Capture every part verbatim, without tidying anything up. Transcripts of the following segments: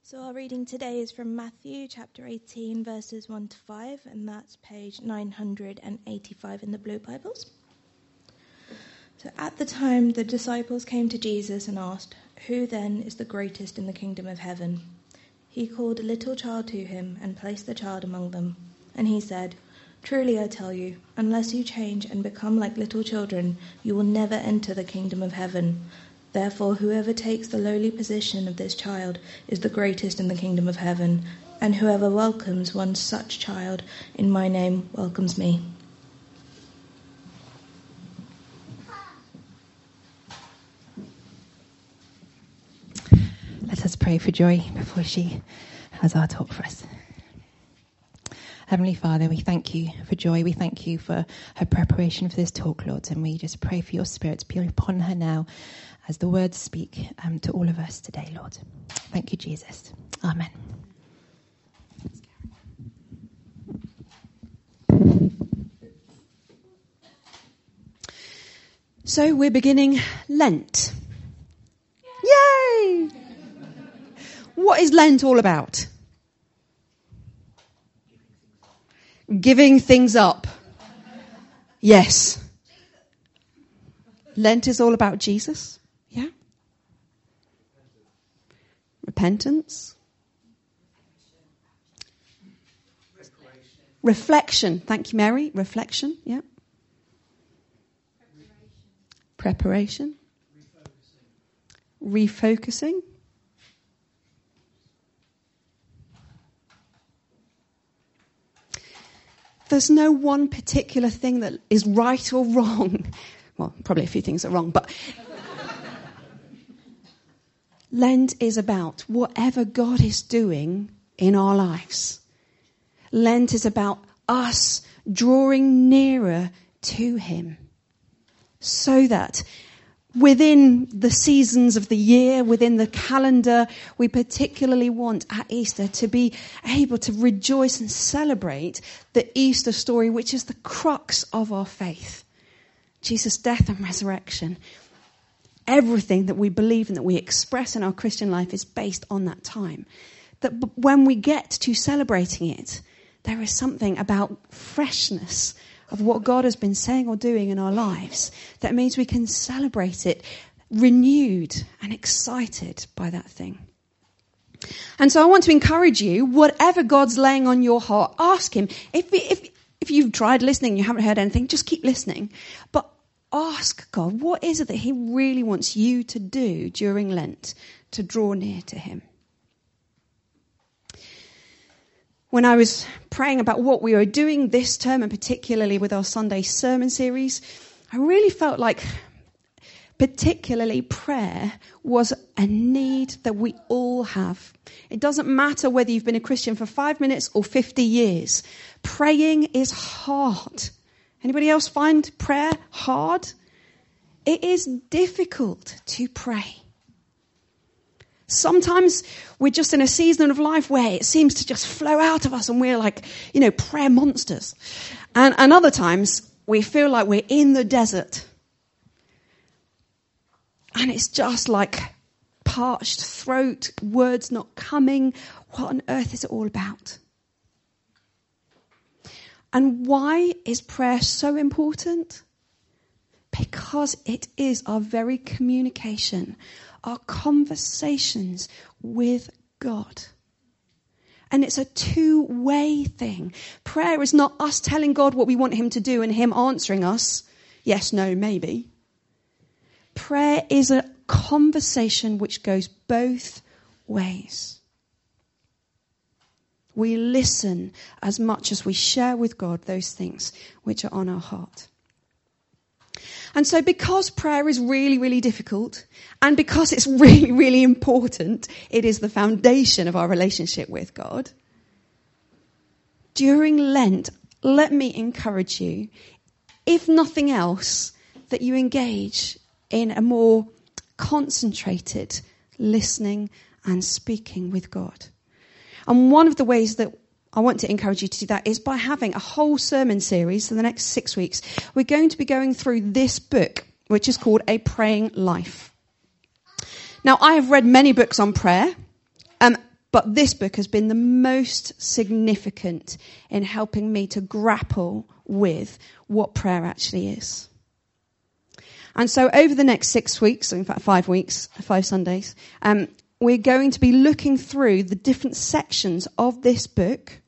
So our reading today is from Matthew chapter eighteen, verses one to five, and that's page nine hundred eighty-five in the Blue Bibles. So at the time the disciples came to Jesus and asked, "Who then is the greatest in the kingdom of heaven?" He called a little child to him and placed the child among them. And he said, "Truly I tell you, unless you change and become like little children, you will never enter the kingdom of heaven. Therefore, whoever takes the lowly position of this child is the greatest in the kingdom of heaven, and whoever welcomes one such child in my name welcomes me." Let us pray for Joy before she has our talk for us. Heavenly Father, we thank you for Joy. We thank you for her preparation for this talk, Lord, and we just pray for your Spirit to be upon her now as the words speak um, to all of us today, Lord. Thank you, Jesus. Amen. So we're beginning Lent. Yay! What is Lent all about? Giving things up. Yes. Lent is all about Jesus. Yeah. Repentance. Reflection. Reflection. Thank you, Mary. Reflection. Yeah. Preparation. Preparation. Refocusing. Refocusing. There's no one particular thing that is right or wrong. Well, probably a few things are wrong, but Lent is about whatever God is doing in our lives. Lent is about us drawing nearer to him so that within the seasons of the year, within the calendar, we particularly want at Easter to be able to rejoice and celebrate the Easter story, which is the crux of our faith. Jesus' death and resurrection. Everything that we believe and that we express in our Christian life is based on that time. That when we get to celebrating it, there is something about freshness of what God has been saying or doing in our lives. That means we can celebrate it renewed and excited by that thing. And so I want to encourage you, whatever God's laying on your heart, ask him. If, if, if you've tried listening and you haven't heard anything, just keep listening. But ask God, what is it that he really wants you to do during Lent to draw near to him? When I was praying about what we were doing this term, and particularly with our Sunday sermon series, I really felt like particularly prayer was a need that we all have. It doesn't matter whether you've been a Christian for five minutes or fifty years. Praying is hard. Anybody else find prayer hard? It is difficult to pray. Sometimes we're just in a season of life where it seems to just flow out of us and we're like, you know, prayer monsters. And, and other times we feel like we're in the desert. And it's just like parched throat, words not coming. What on earth is it all about? And why is prayer so important? Because it is our very communication, our conversations with God. And it's a two-way thing. Prayer is not us telling God what we want him to do and him answering us. Yes, no, maybe. Prayer is a conversation which goes both ways. We listen as much as we share with God those things which are on our heart. And so because prayer is really, really difficult, and because it's really, really important, it is the foundation of our relationship with God. During Lent, let me encourage you, if nothing else, that you engage in a more concentrated listening and speaking with God. And one of the ways that I want to encourage you to do that is by having a whole sermon series for the next six weeks. We're going to be going through this book, which is called A Praying Life. Now, I have read many books on prayer, um, But this book has been the most significant in helping me to grapple with what prayer actually is. And so over the next six weeks, in fact five weeks, five Sundays, um, we're going to be looking through the different sections of this book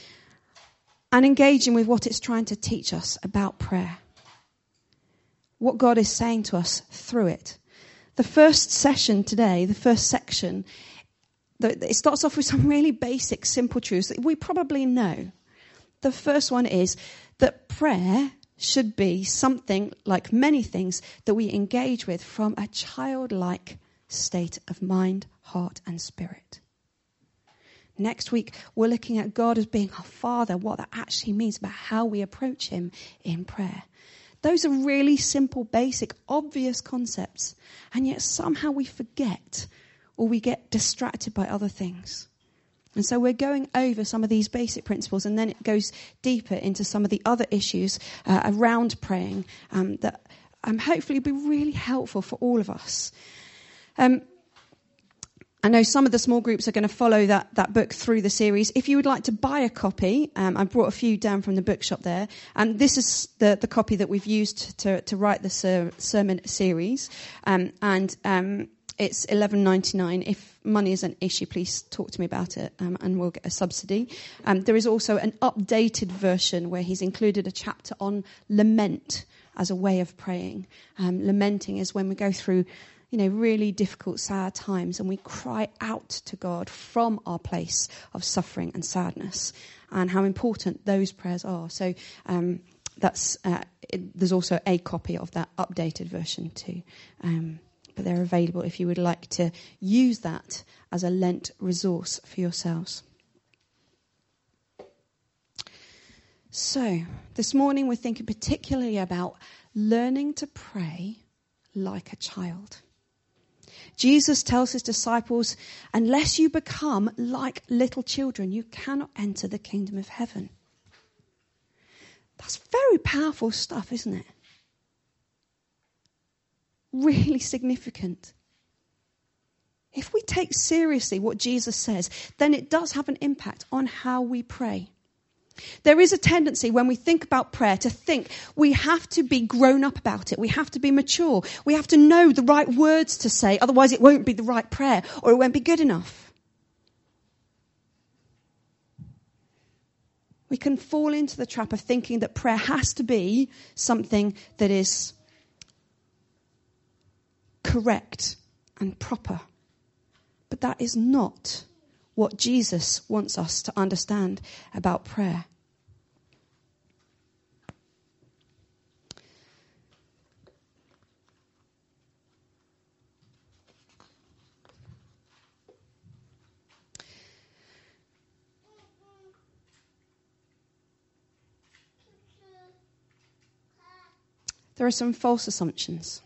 and engaging with what it's trying to teach us about prayer. What God is saying to us through it. The first session today, the first section, it starts off with some really basic, simple truths that we probably know. The first one is that prayer should be something, like many things, that we engage with from a childlike state of mind, heart and spirit. Next week, we're looking at God as being our Father, what that actually means about how we approach him in prayer. Those are really simple, basic, obvious concepts, and yet somehow we forget or we get distracted by other things. And so we're going over some of these basic principles, and then it goes deeper into some of the other issues uh, around praying um, that um, hopefully will be really helpful for all of us. Um, I know some of the small groups are going to follow that, that book through the series. If you would like to buy a copy, um, I brought a few down from the bookshop there. And this is the, the copy that we've used to, to write the ser- sermon series. Um, and um, it's eleven ninety-nine. If money is an issue, please talk to me about it, um, and we'll get a subsidy. Um, there is also an updated version where he's included a chapter on lament as a way of praying. Um, lamenting is when we go through you know, really difficult, sad times, and we cry out to God from our place of suffering and sadness, and how important those prayers are. So um, that's uh, it, there's also a copy of that updated version too, um, but they're available if you would like to use that as a Lent resource for yourselves. So this morning we're thinking particularly about learning to pray like a child. Jesus tells his disciples, unless you become like little children, you cannot enter the kingdom of heaven. That's very powerful stuff, isn't it? Really significant. If we take seriously what Jesus says, then it does have an impact on how we pray. There is a tendency when we think about prayer to think we have to be grown up about it. We have to be mature. We have to know the right words to say. Otherwise it won't be the right prayer, or it won't be good enough. We can fall into the trap of thinking that prayer has to be something that is correct and proper. But that is not what Jesus wants us to understand about prayer. There are some false assumptions.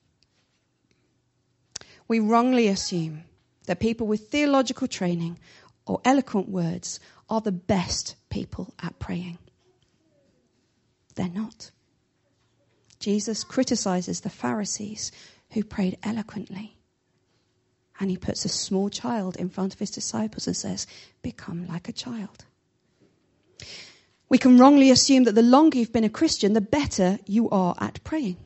We wrongly assume that people with theological training or eloquent words are the best people at praying. They're not. Jesus criticizes the Pharisees who prayed eloquently. And he puts a small child in front of his disciples and says, become like a child. We can wrongly assume that the longer you've been a Christian, the better you are at praying.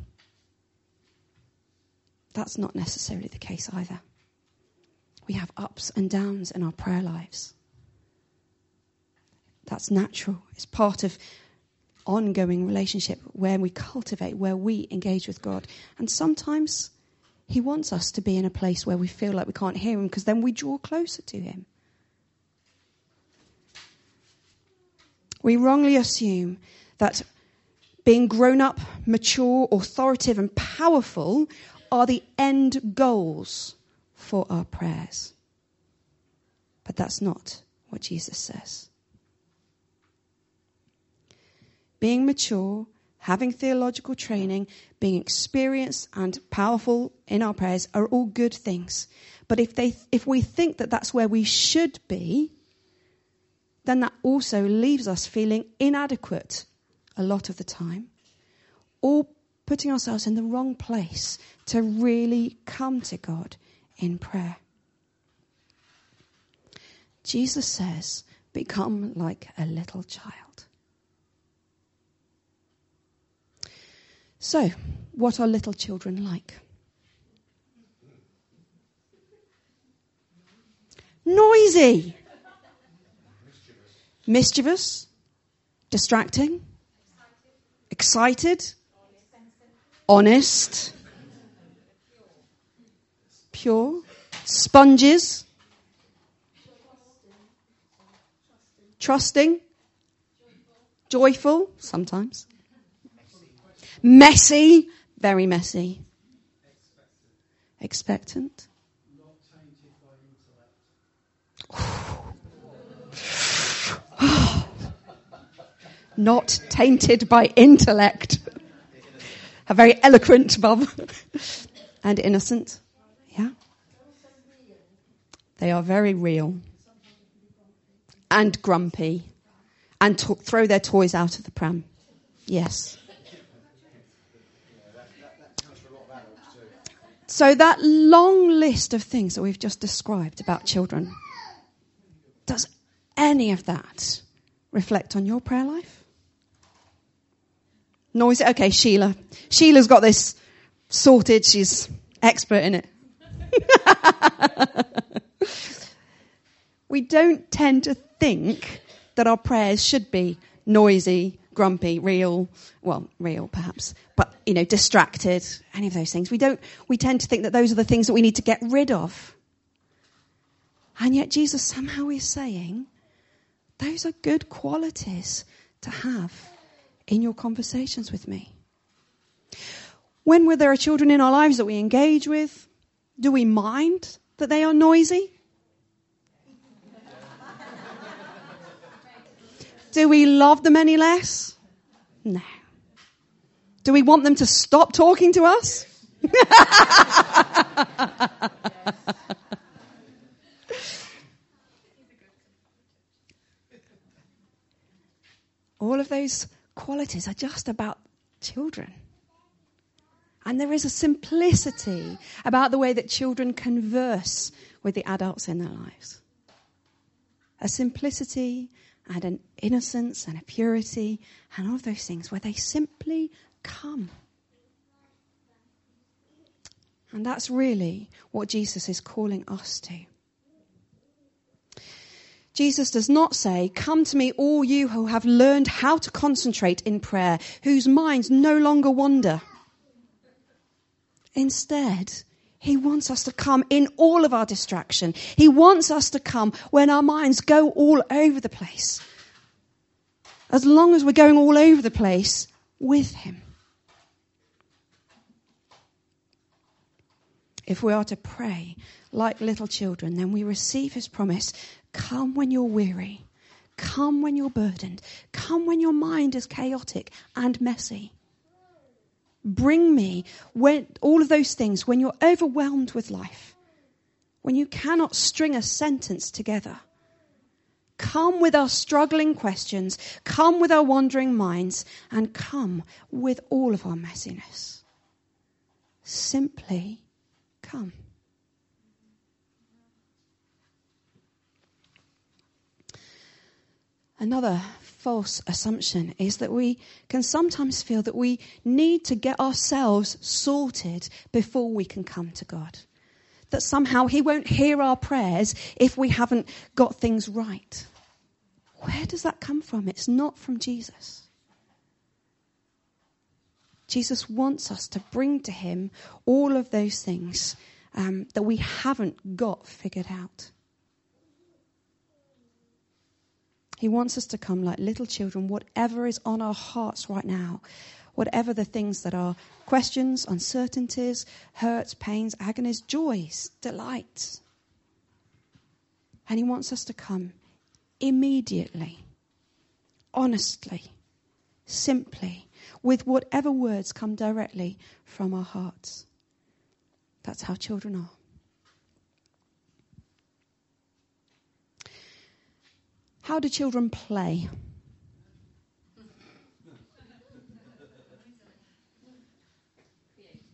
That's not necessarily the case either. We have ups and downs in our prayer lives. That's natural. It's part of ongoing relationship where we cultivate, where we engage with God. And sometimes he wants us to be in a place where we feel like we can't hear him, because then we draw closer to him. We wrongly assume that being grown up, mature, authoritative and powerful are the end goals for our prayers. But that's not what Jesus says. Being mature, having theological training, being experienced and powerful in our prayers are all good things. But if they, if we think that that's where we should be, then that also leaves us feeling inadequate a lot of the time, or putting ourselves in the wrong place to really come to God in prayer. Jesus says, become like a little child. So, what are little children like? Noisy. Mischievous. Mischievous. Distracting. Excited. Excited. Honest. Pure. Sponges. Trusting. Joyful. Sometimes. Messy. Very messy. Expectant. Not tainted by intellect. A very eloquent Bob. And innocent. Yeah. They are very real. And grumpy. And to- throw their toys out of the pram. Yes. So that long list of things that we've just described about children, does any of that reflect on your prayer life? Noisy. Okay, Sheila. Sheila's got this sorted. She's expert in it. We don't tend to think that our prayers should be noisy, grumpy, real, well, real perhaps, but, you know, distracted, any of those things. We don't, we tend to think that those are the things that we need to get rid of. And yet Jesus somehow is saying, those are good qualities to have in your conversations with me. When there are children in our lives that we engage with, do we mind that they are noisy? Do we love them any less? No. Do we want them to stop talking to us? All of those qualities are just about children. And there is a simplicity about the way that children converse with the adults in their lives. A simplicity and an innocence and a purity and all of those things where they simply come. And that's really what Jesus is calling us to. Jesus does not say, come to me all you who have learned how to concentrate in prayer, whose minds no longer wander. Instead, he wants us to come in all of our distraction. He wants us to come when our minds go all over the place. As long as we're going all over the place with him. If we are to pray like little children, then we receive his promise. Come when you're weary. Come when you're burdened. Come when your mind is chaotic and messy. Bring me when all of those things, when you're overwhelmed with life, when you cannot string a sentence together. Come with our struggling questions, come with our wandering minds, and come with all of our messiness. Simply come. Another false assumption is that we can sometimes feel that we need to get ourselves sorted before we can come to God. That somehow he won't hear our prayers if we haven't got things right. Where does that come from? It's not from Jesus. Jesus wants us to bring to him all of those things um, that we haven't got figured out. He wants us to come like little children, whatever is on our hearts right now, whatever the things that are questions, uncertainties, hurts, pains, agonies, joys, delights. And he wants us to come immediately, honestly, simply, with whatever words come directly from our hearts. That's how children are. How do children play?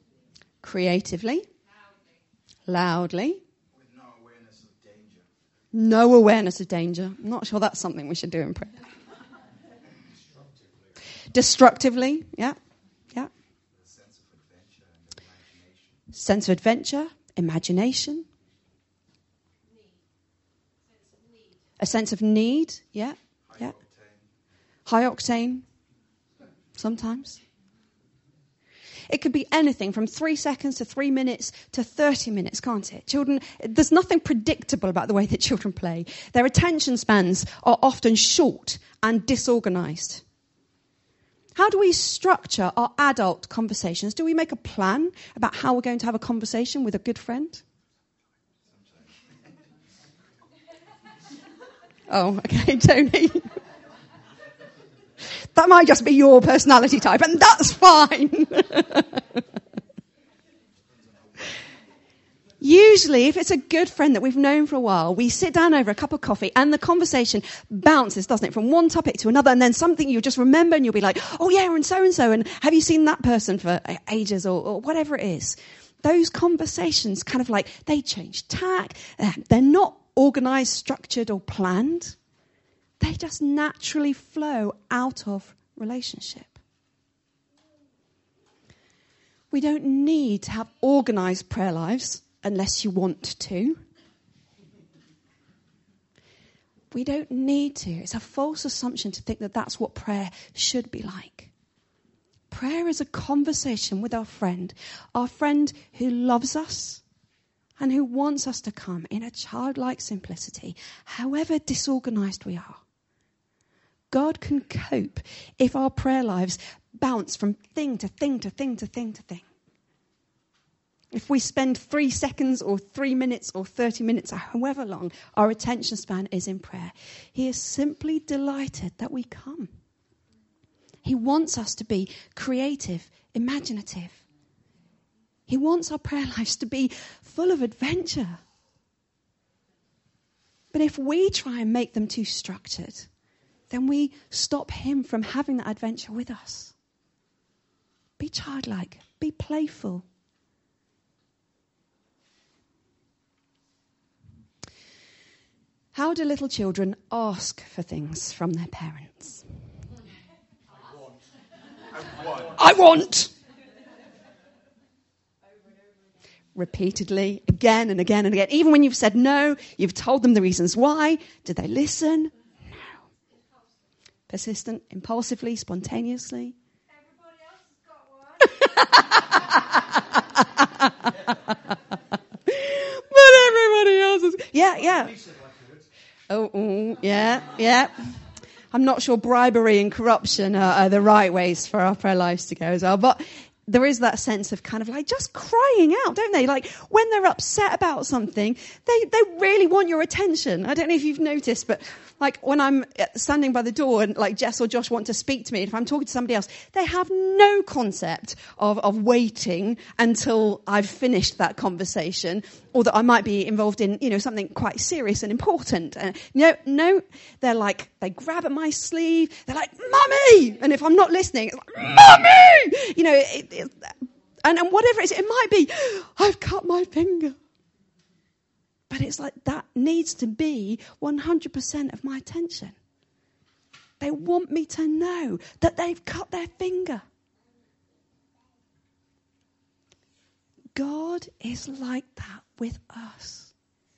Creatively. Loudly. With no awareness of danger. No awareness of danger. I'm not sure that's something we should do in prayer. Destructively. Destructively, yeah, yeah. Sense of adventure and imagination. Sense of adventure, imagination. Need. A sense of need, yeah, High yeah. octane. High octane, sometimes. It could be anything from three seconds to three minutes to thirty minutes, can't it? Children, there's nothing predictable about the way that children play. Their attention spans are often short and disorganized. How do we structure our adult conversations? Do we make a plan about how we're going to have a conversation with a good friend? Oh, okay, Tony. That might just be your personality type, and that's fine. Usually, if it's a good friend that we've known for a while, we sit down over a cup of coffee and the conversation bounces, doesn't it, from one topic to another, and then something you just remember and you'll be like, oh yeah, and so-and-so, and have you seen that person for ages, or, or whatever it is. Those conversations kind of like, they change tack, they're not organised, structured or planned. They just naturally flow out of relationship. We don't need to have organised prayer lives unless you want to. We don't need to. It's a false assumption to think that that's what prayer should be like. Prayer is a conversation with our friend, our friend who loves us and who wants us to come in a childlike simplicity, however disorganised we are. God can cope if our prayer lives bounce from thing to thing to thing to thing to thing. If we spend three seconds or three minutes or thirty minutes or however long our attention span is in prayer, he is simply delighted that we come. He wants us to be creative, imaginative. He wants our prayer lives to be full of adventure. But if we try and make them too structured, then we stop him from having that adventure with us. Be childlike. Be playful. How do little children ask for things from their parents? I want. I want. I want! Repeatedly, again and again and again. Even when you've said no, you've told them the reasons why. Do they listen? Persistent, impulsively, spontaneously. Everybody else has got one. But everybody else is... Yeah, yeah. Oh, oh, yeah, yeah. I'm not sure bribery and corruption are, are the right ways for our prayer lives to go as well. But there is that sense of kind of like just crying out, don't they? Like when they're upset about something, they, they really want your attention. I don't know if you've noticed, but like when I'm standing by the door and like Jess or Josh want to speak to me, if I'm talking to somebody else, they have no concept of, of waiting until I've finished that conversation, or that I might be involved in, you know, something quite serious and important. And no, no, they're like, they grab at my sleeve. They're like, Mummy! And if I'm not listening, it's like, Mummy! You know, it, it, and, and whatever it is, it might be, I've cut my finger. But it's like that needs to be one hundred percent of my attention. They want me to know that they've cut their finger. God is like that with us.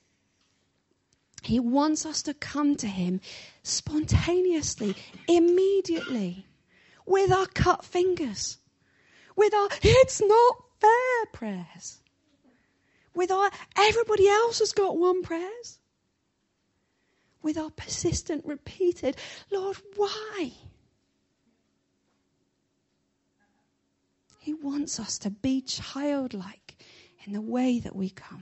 He wants us to come to him spontaneously, immediately, with our cut fingers, with our it's not fair prayers. With our, everybody else has got one prayers. With our persistent, repeated, Lord, why? He wants us to be childlike in the way that we come.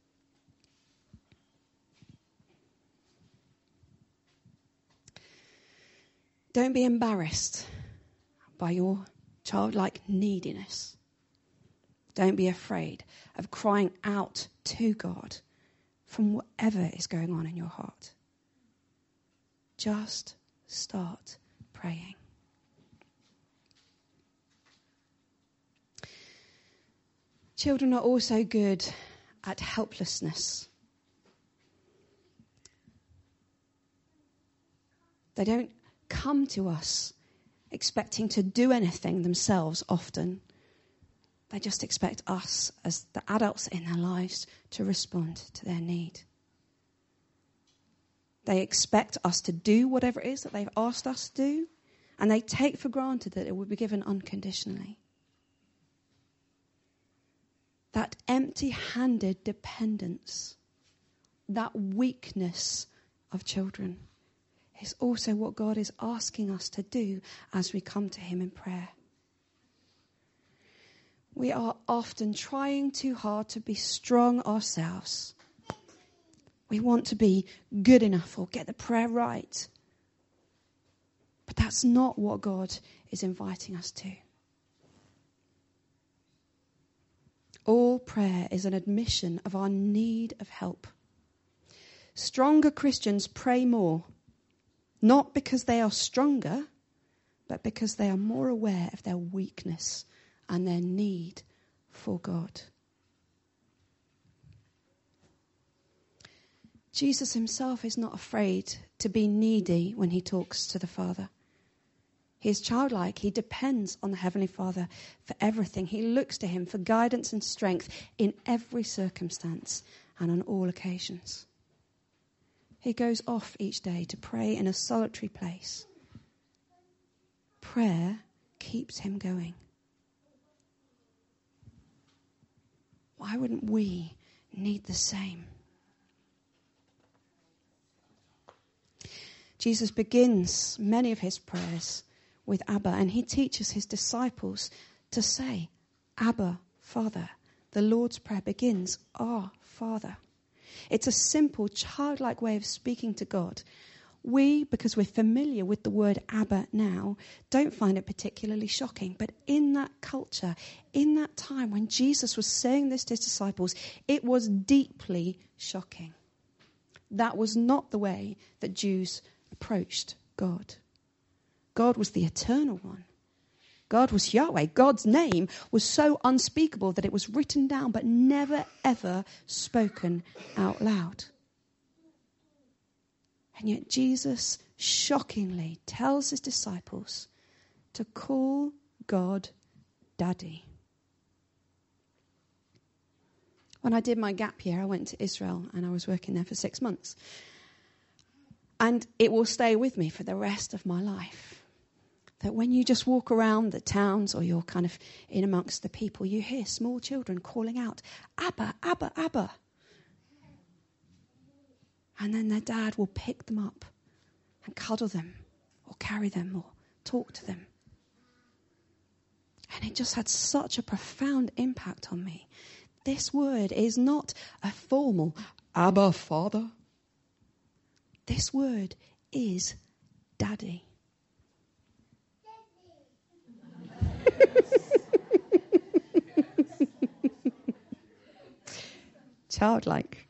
Don't be embarrassed by your childlike neediness. Don't be afraid of crying out to God from whatever is going on in your heart. Just start praying. Children are also good at helplessness. They don't come to us expecting to do anything themselves often. They just expect us, as the adults in their lives, to respond to their need. They expect us to do whatever it is that they've asked us to do, and they take for granted that it will be given unconditionally. That empty-handed dependence, that weakness of children, is also what God is asking us to do as we come to him in prayer. We are often trying too hard to be strong ourselves. We want to be good enough or get the prayer right. But that's not what God is inviting us to. All prayer is an admission of our need of help. Stronger Christians pray more, not because they are stronger, but because they are more aware of their weakness and their need for God. Jesus himself is not afraid to be needy when he talks to the Father. He is childlike. He depends on the Heavenly Father for everything. He looks to him for guidance and strength in every circumstance and on all occasions. He goes off each day to pray in a solitary place. Prayer keeps him going. Why wouldn't we need the same? Jesus begins many of his prayers with Abba, and he teaches his disciples to say, Abba, Father. The Lord's Prayer begins, Our Father. It's a simple, childlike way of speaking to God. We, because we're familiar with the word Abba now, don't find it particularly shocking. But in that culture, in that time when Jesus was saying this to his disciples, it was deeply shocking. That was not the way that Jews approached God. God was the eternal one. God was Yahweh. God's name was so unspeakable that it was written down but never ever spoken out loud. And yet Jesus shockingly tells his disciples to call God Daddy. When I did my gap year, I went to Israel and I was working there for six months. And it will stay with me for the rest of my life. That when you just walk around the towns or you're kind of in amongst the people, you hear small children calling out, Abba, Abba, Abba. And then their dad will pick them up and cuddle them or carry them or talk to them. And it just had such a profound impact on me. This word is not a formal Abba, Father. This word is Daddy. Childlike.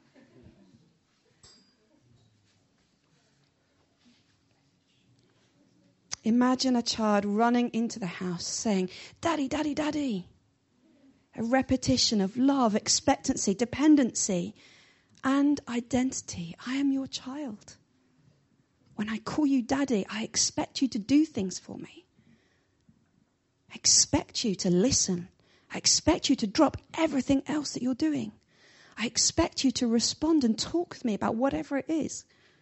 Imagine a child running into the house saying, Daddy, Daddy, Daddy. A repetition of love, expectancy, dependency, and identity. I am your child. When I call you Daddy, I expect you to do things for me. I expect you to listen. I expect you to drop everything else that you're doing. I expect you to respond and talk with me about whatever it is.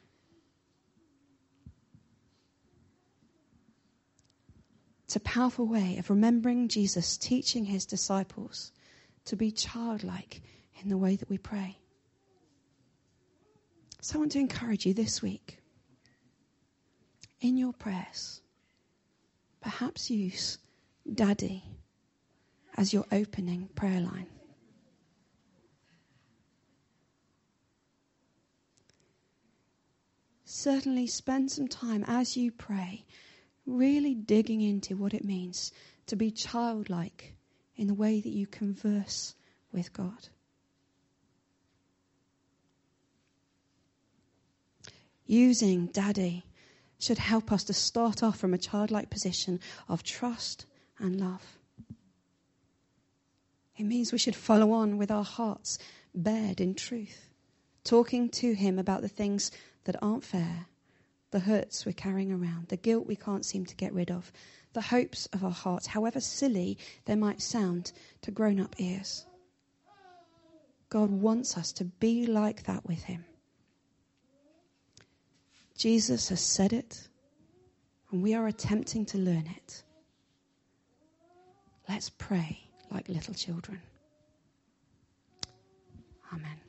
It's a powerful way of remembering Jesus teaching his disciples to be childlike in the way that we pray. So I want to encourage you this week, in your prayers, perhaps use Daddy as your opening prayer line. Certainly spend some time as you pray, really digging into what it means to be childlike in the way that you converse with God. Using Daddy should help us to start off from a childlike position of trust and love. It means we should follow on with our hearts bared in truth, talking to him about the things that aren't fair, the hurts we're carrying around, the guilt we can't seem to get rid of, the hopes of our hearts, however silly they might sound to grown-up ears. God wants us to be like that with him. Jesus has said it, and we are attempting to learn it. Let's pray like little children. Amen.